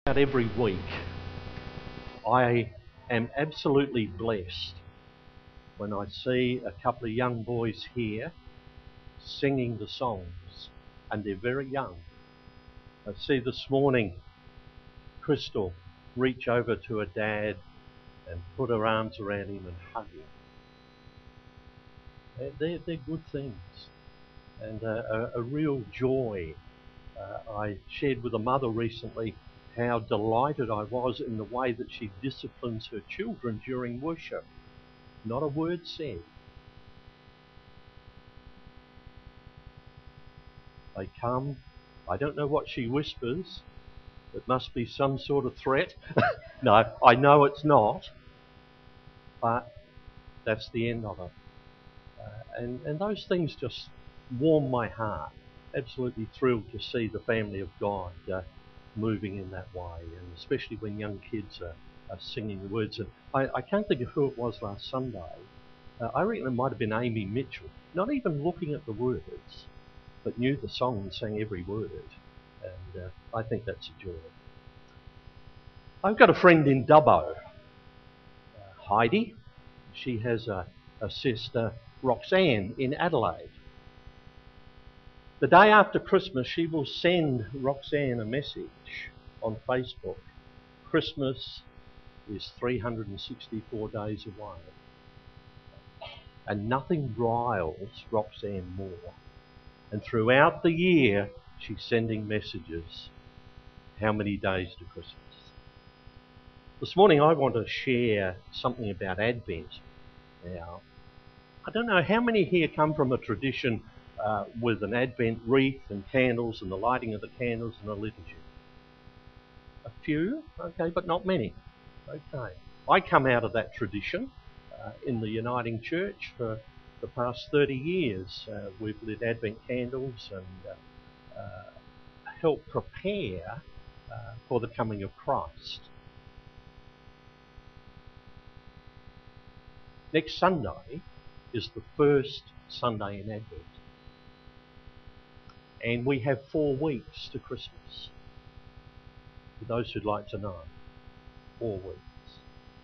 About every week, I am absolutely blessed when I see a couple of young boys here singing the songs, and they're very young. I see this morning Crystal reach over to her dad and put her arms around him and hug him. They're good things, and a real joy. I shared with a mother recently how delighted I was in the way that she disciplines her children during worship. Not a word said. They come. I don't know what she whispers. It must be some sort of threat. No, I know it's not. But that's the end of it. And those things just warm my heart. Absolutely thrilled to see the family of God moving in that way, and especially when young kids are singing the words. And I can't think of who it was last Sunday. I reckon it might have been Amy Mitchell, not even looking at the words, but knew the song and sang every word. And I think that's a joy. I've got a friend in Dubbo, Heidi. She has a sister, Roxanne, in Adelaide. The day after Christmas, she will send Roxanne a message on Facebook. Christmas is 364 days away. And nothing riles Roxanne more. And throughout the year, she's sending messages. How many days to Christmas? This morning I want to share something about Advent. Now, I don't know how many here come from a tradition with an Advent wreath and candles and the lighting of the candles and a liturgy. A few, okay, but not many. Okay. I come out of that tradition in the Uniting Church for the past 30 years. We've lit Advent candles and helped prepare for the coming of Christ. Next Sunday is the first Sunday in Advent. And we have 4 weeks to Christmas. For those who'd like to know, 4 weeks.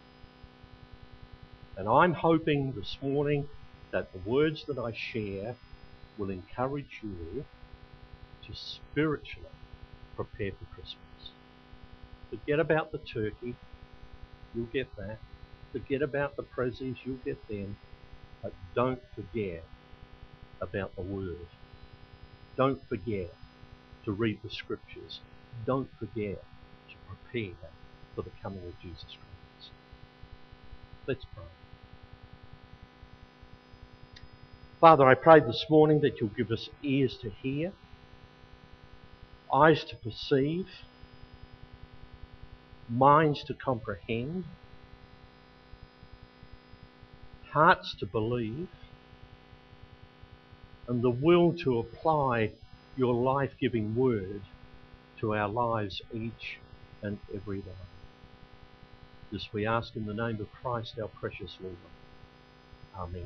And I'm hoping this morning that the words that I share will encourage you to spiritually prepare for Christmas. Forget about the turkey, you'll get that. Forget about the presents, you'll get them. But don't forget about the Word. Don't forget to read the Scriptures. Don't forget to prepare for the coming of Jesus Christ. Let's pray. Father, I pray this morning that you'll give us ears to hear, eyes to perceive, minds to comprehend, hearts to believe, and the will to apply your life-giving word to our lives each and every day. This we ask in the name of Christ, our precious Lord. Amen.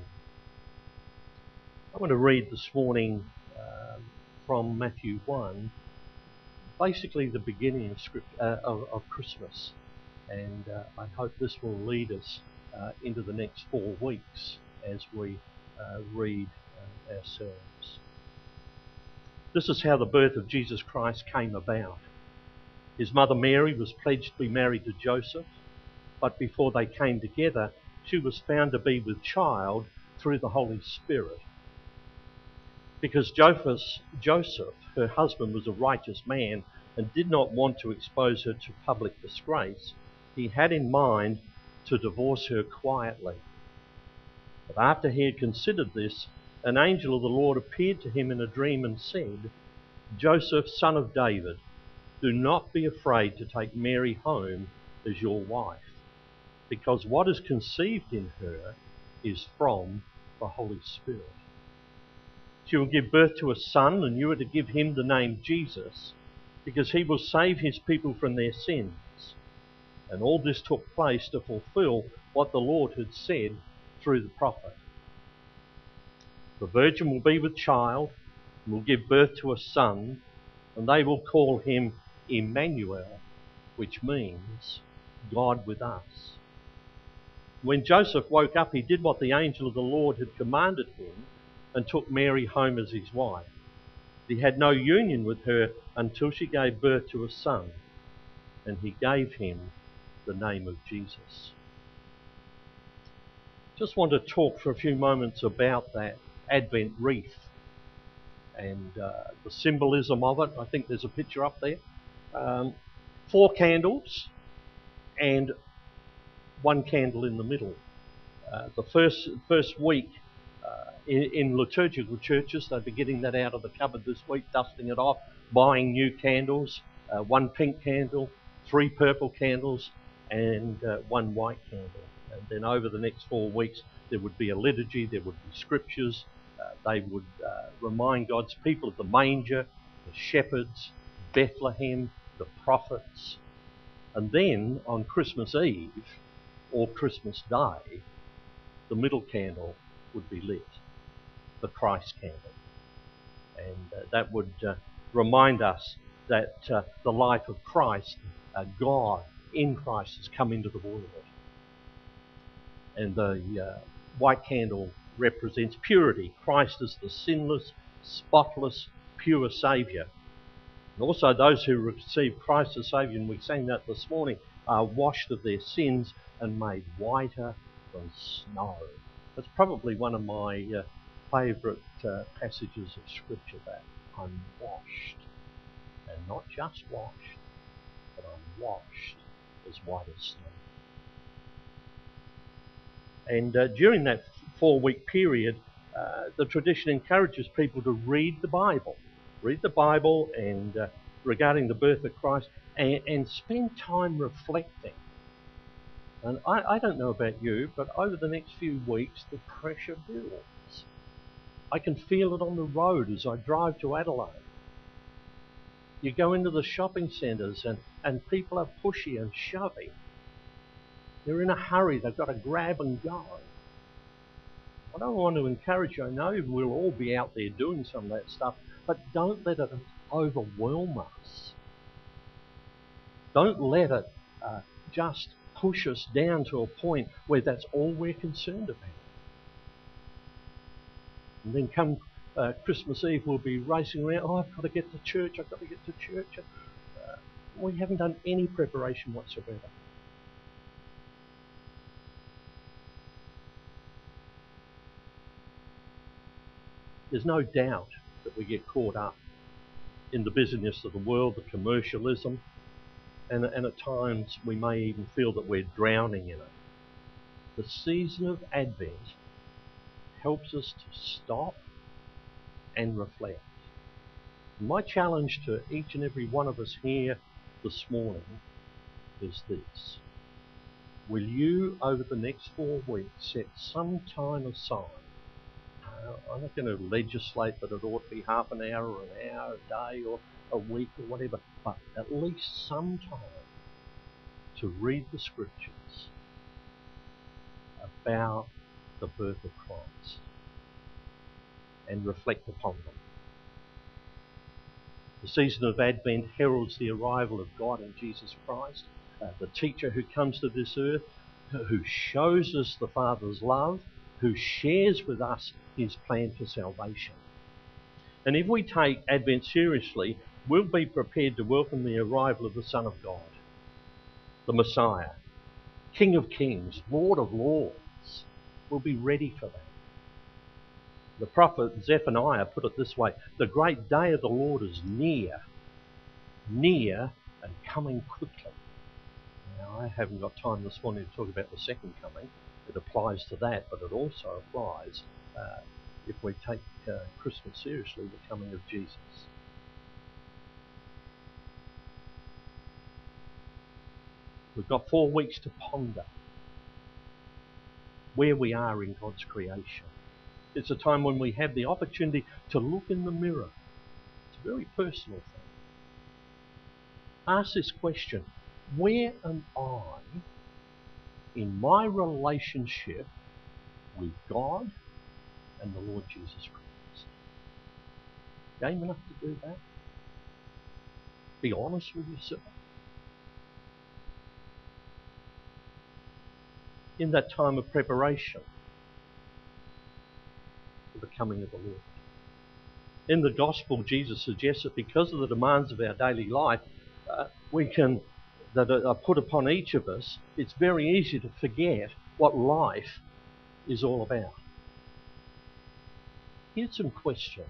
I want to read this morning from Matthew 1, basically the beginning of Christmas. And I hope this will lead us into the next 4 weeks as we read ourselves. This is how the birth of Jesus Christ came about. His mother Mary was pledged to be married to Joseph, but before they came together, she was found to be with child through the Holy Spirit. Because Joseph, her husband, was a righteous man and did not want to expose her to public disgrace, he had in mind to divorce her quietly. But after he had considered this, an angel of the Lord appeared to him in a dream and said, "Joseph, son of David, do not be afraid to take Mary home as your wife, because what is conceived in her is from the Holy Spirit. She will give birth to a son, and you are to give him the name Jesus, because he will save his people from their sins." And all this took place to fulfill what the Lord had said through the prophet. The virgin will be with child and will give birth to a son, and they will call him Emmanuel, which means God with us. When Joseph woke up, he did what the angel of the Lord had commanded him and took Mary home as his wife. He had no union with her until she gave birth to a son, and he gave him the name of Jesus. Just want to talk for a few moments about that Advent wreath and the symbolism of it. I think there's a picture up there. 4 candles and 1 candle in the middle. The first week in liturgical churches, they'd be getting that out of the cupboard this week, dusting it off, buying new candles, 1 pink candle, 3 purple candles, and 1 white candle. And then over the next 4 weeks, there would be a liturgy, there would be scriptures. They would remind God's people of the manger, the shepherds, Bethlehem, the prophets. And then on Christmas Eve or Christmas Day, the middle candle would be lit, the Christ candle. And that would remind us that the life of Christ, God in Christ, has come into the world. And the white candle represents purity. Christ is the sinless, spotless, pure Saviour. And also those who receive Christ as Saviour, and we sang that this morning, are washed of their sins and made whiter than snow. That's probably one of my favourite passages of Scripture, that I'm washed. And not just washed, but I'm washed as white as snow. And during that 4-week period, the tradition encourages people to read the Bible. Read the Bible and regarding the birth of Christ, and spend time reflecting. And I don't know about you, but over the next few weeks, the pressure builds. I can feel it on the road as I drive to Adelaide. You go into the shopping centres and people are pushy and shoving. They're in a hurry, they've got to grab and go. I don't want to encourage you, I know we'll all be out there doing some of that stuff, but don't let it overwhelm us. Don't let it just push us down to a point where that's all we're concerned about. And then come Christmas Eve, we'll be racing around, I've got to get to church, I've got to get to church. We haven't done any preparation whatsoever. There's no doubt that we get caught up in the busyness of the world, the commercialism, and at times we may even feel that we're drowning in it. The season of Advent helps us to stop and reflect. My challenge to each and every one of us here this morning is this. Will you, over the next 4 weeks, set some time aside? I'm not going to legislate that it ought to be half an hour or an hour a day or a week or whatever, but at least some time to read the Scriptures about the birth of Christ and reflect upon them. The season of Advent heralds the arrival of God in Jesus Christ, the teacher who comes to this earth, who shows us the Father's love, who shares with us his plan for salvation. And if we take Advent seriously, we'll be prepared to welcome the arrival of the Son of God, the Messiah, King of Kings, Lord of Lords. We'll be ready for that. The prophet Zephaniah put it this way: the great day of the Lord is near and coming quickly. Now, I haven't got time this morning to talk about the second coming. It applies to that, but it also applies, if we take Christmas seriously, the coming of Jesus. We've got 4 weeks to ponder where we are in God's creation. It's a time when we have the opportunity to look in the mirror. It's a very personal thing. Ask this question: where am I in my relationship with God and the Lord Jesus Christ? Game enough to do that? Be honest with yourself. in that time of preparation for the coming of the Lord. In the gospel, Jesus suggests that because of the demands of our daily life, that are put upon each of us, it's very easy to forget what life is all about. Here's some questions.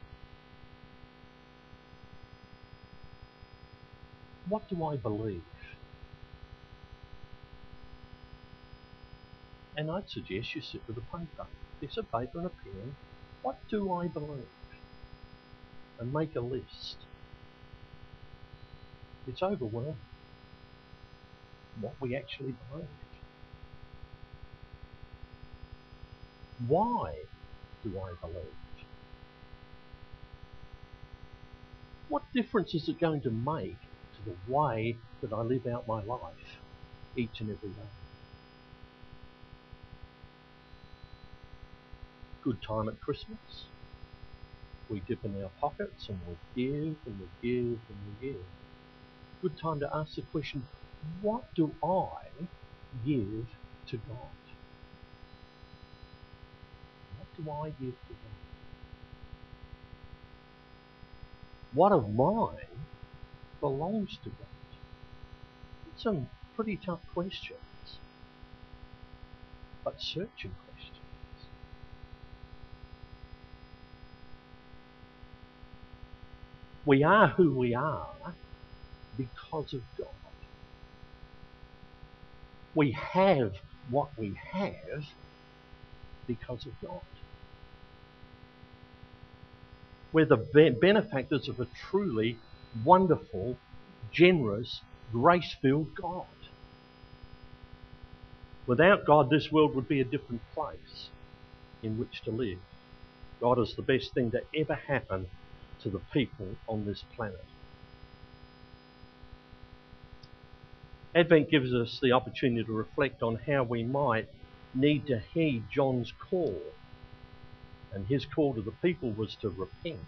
What do I believe? And I'd suggest you sit with a paper, piece of paper and a pen. What do I believe? And make a list. It's overwhelming what we actually believe. Why do I believe? What difference is it going to make to the way that I live out my life each and every day? Good time at Christmas. We dip in our pockets and we give and we give and we give. Good time to ask the question, what do I give to God? What do I give to God? What of mine belongs to God? It's some pretty tough questions, but searching questions. We are who we are because of God. We have what we have because of God. We're the benefactors of a truly wonderful, generous, grace-filled God. Without God, this world would be a different place in which to live. God is the best thing to ever happen to the people on this planet. Advent gives us the opportunity to reflect on how we might need to heed John's call. And his call to the people was to repent.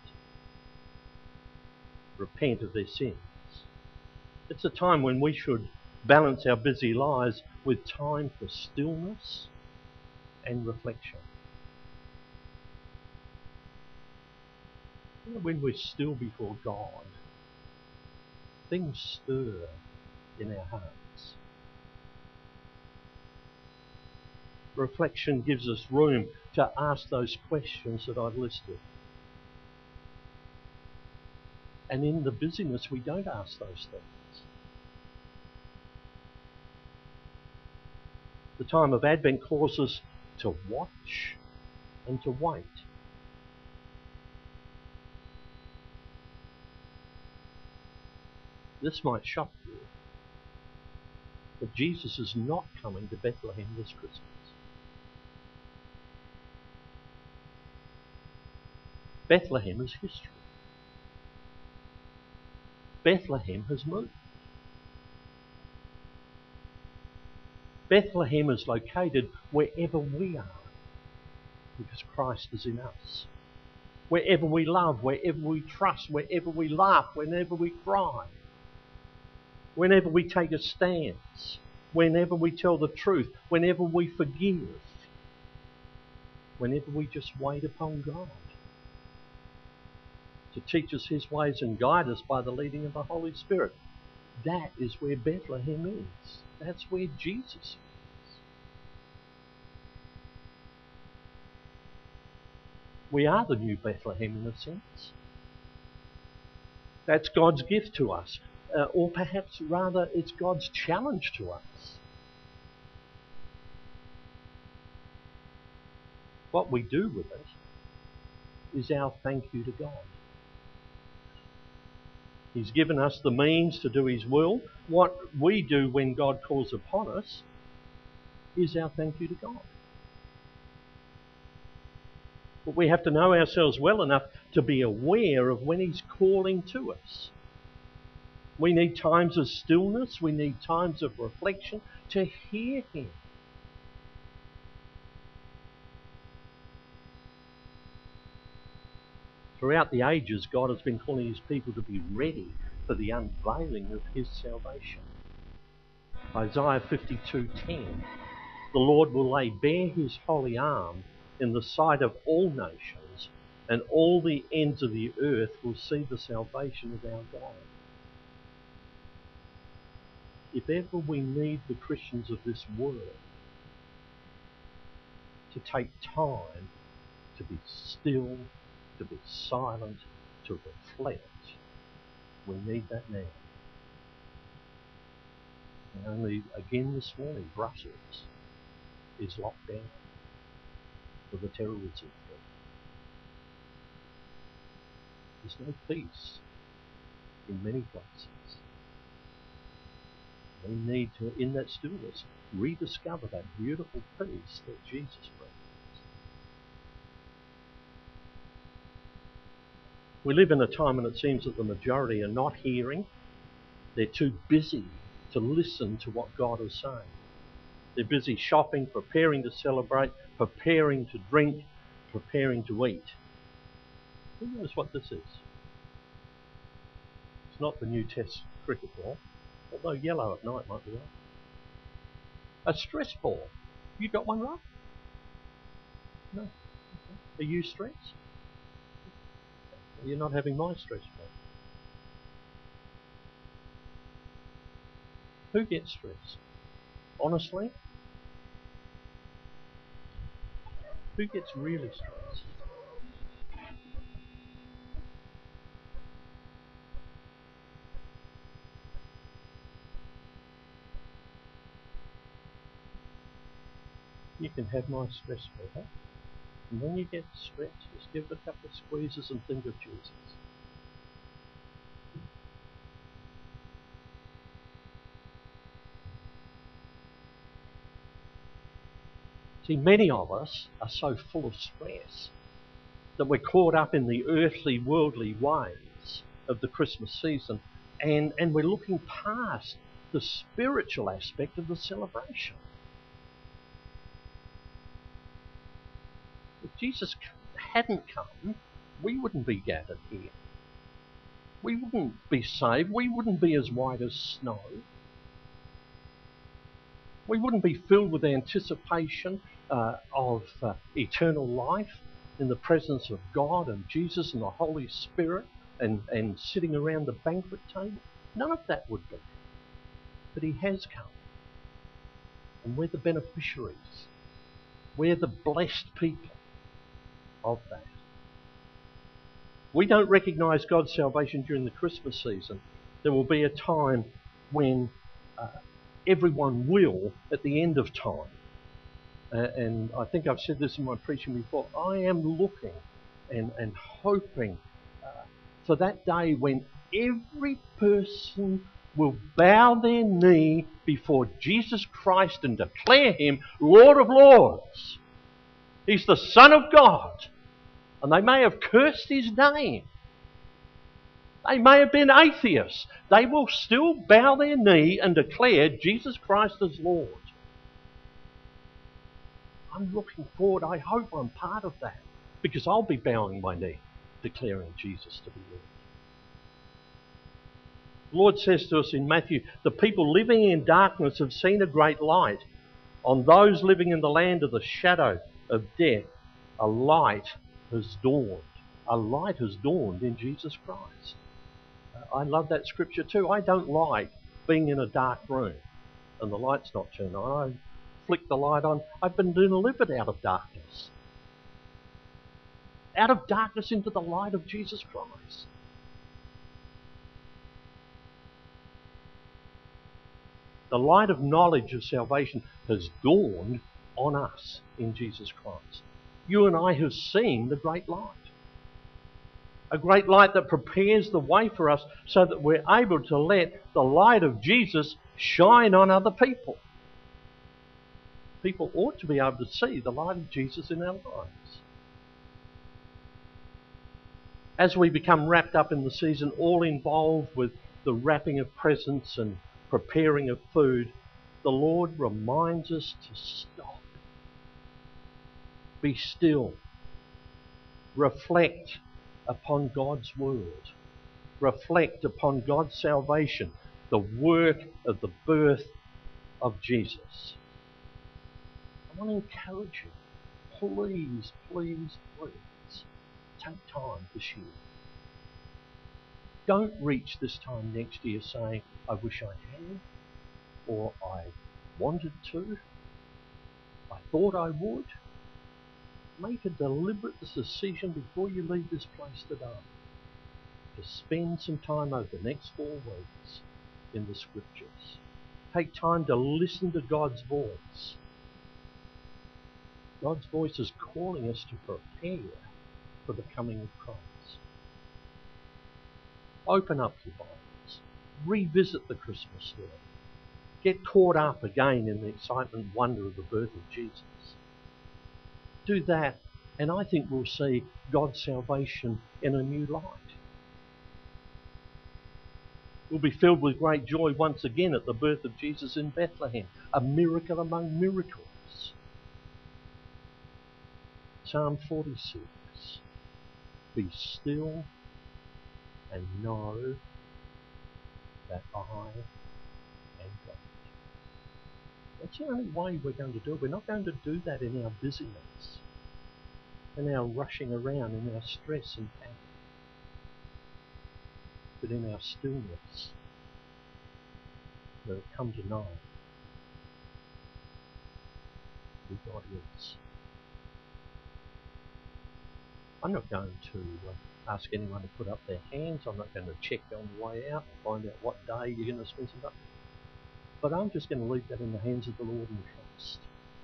Repent of their sins. It's a time when we should balance our busy lives with time for stillness and reflection. When we're still before God, things stir in our hearts. Reflection gives us room to ask those questions that I've listed. And in the busyness, we don't ask those things. The time of Advent calls us to watch and to wait. This might shock you, but Jesus is not coming to Bethlehem this Christmas. Bethlehem is history. Bethlehem has moved. Bethlehem is located wherever we are, because Christ is in us. Wherever we love, wherever we trust, wherever we laugh, whenever we cry, whenever we take a stance, whenever we tell the truth, whenever we forgive, whenever we just wait upon God to teach us his ways and guide us by the leading of the Holy Spirit. That is where Bethlehem is. That's where Jesus is. We are the new Bethlehem in a sense. That's God's gift to us. Or perhaps rather it's God's challenge to us. What we do with it is our thank you to God. He's given us the means to do his will. What we do when God calls upon us is our thank you to God. But we have to know ourselves well enough to be aware of when he's calling to us. We need times of stillness. We need times of reflection to hear him. Throughout the ages, God has been calling his people to be ready for the unveiling of his salvation. Isaiah 52:10 the Lord will lay bare his holy arm in the sight of all nations, and all the ends of the earth will see the salvation of our God. If ever we need the Christians of this world to take time to be still, to be silent, to reflect, we need that now. And only again this morning, Brussels is locked down for the terrorism threat. There's no peace in many places. We need to, in that stillness, rediscover that beautiful peace that Jesus brings. We live in a time when it seems that the majority are not hearing. They're too busy to listen to what God is saying. They're busy shopping, preparing to celebrate, preparing to drink, preparing to eat. Who knows what this is? It's not the new Test cricket ball, although yellow at night might be right. A stress ball. You got one right? No. Are you stressed? You're not having my stress ball. Who gets stressed? Honestly? Who gets really stressed? You can have my stress ball. And when you get stressed, just give it a couple of squeezes and think of Jesus. See, many of us are so full of stress that we're caught up in the earthly, worldly ways of the Christmas season, and we're looking past the spiritual aspect of the celebration. If Jesus hadn't come, we wouldn't be gathered here. We wouldn't be saved. We wouldn't be as white as snow. We wouldn't be filled with anticipation of eternal life in the presence of God and Jesus and the Holy Spirit and sitting around the banquet table. None of that would be. But he has come. And we're the beneficiaries. We're the blessed people of that. We don't recognise God's salvation during the Christmas season. There will be a time when everyone will at the end of time. And I think I've said this in my preaching before. I am looking and hoping for that day when every person will bow their knee before Jesus Christ and declare him Lord of Lords. He's the Son of God. And they may have cursed his name. They may have been atheists. They will still bow their knee and declare Jesus Christ as Lord. I'm looking forward. I hope I'm part of that, because I'll be bowing my knee, declaring Jesus to be Lord. The Lord says to us in Matthew, the people living in darkness have seen a great light. On those living in the land of the shadow of death, a light has dawned. A light has dawned in Jesus Christ. I love that scripture too. I don't like being in a dark room and the light's not turned on. I flick the light on. I've been delivered out of darkness. Out of darkness into the light of Jesus Christ. The light of knowledge of salvation has dawned on us in Jesus Christ. You and I have seen the great light. A great light that prepares the way for us so that we're able to let the light of Jesus shine on other people. People ought to be able to see the light of Jesus in our lives. As we become wrapped up in the season, all involved with the wrapping of presents and preparing of food, the Lord reminds us to stop. Be still. Reflect upon God's word. Reflect upon God's salvation, the work of the birth of Jesus. want to encourage you. Please, please, please, take time this year. Don't reach this time next year saying, I wish I had, or I wanted to, I thought I would. Make a deliberate decision before you leave this place today to spend some time over the next 4 weeks in the Scriptures. Take time to listen to God's voice. God's voice is calling us to prepare for the coming of Christ. Open up your Bibles. Revisit the Christmas story. Get caught up again in the excitement and wonder of the birth of Jesus. Do that, and I think we'll see God's salvation in a new light. We'll be filled with great joy once again at the birth of Jesus in Bethlehem, a miracle among miracles. Psalm 46, be still and know that I am God. That's the only way we're going to do it. We're not going to do that in our busyness, in our rushing around, in our stress and panic, but in our stillness, we'll come to know who God is. I'm not going to ask anyone to put up their hands. I'm not going to check on the way out and find out what day you're going to spend some time. But I'm just going to leave that in the hands of the Lord and trust.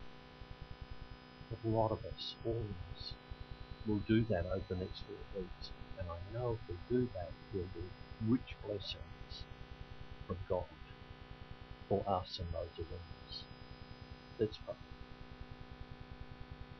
A lot of us, all of us, will do that over the next 4 weeks. And I know if we do that, there'll be rich blessings from God for us and those around us. Let's pray.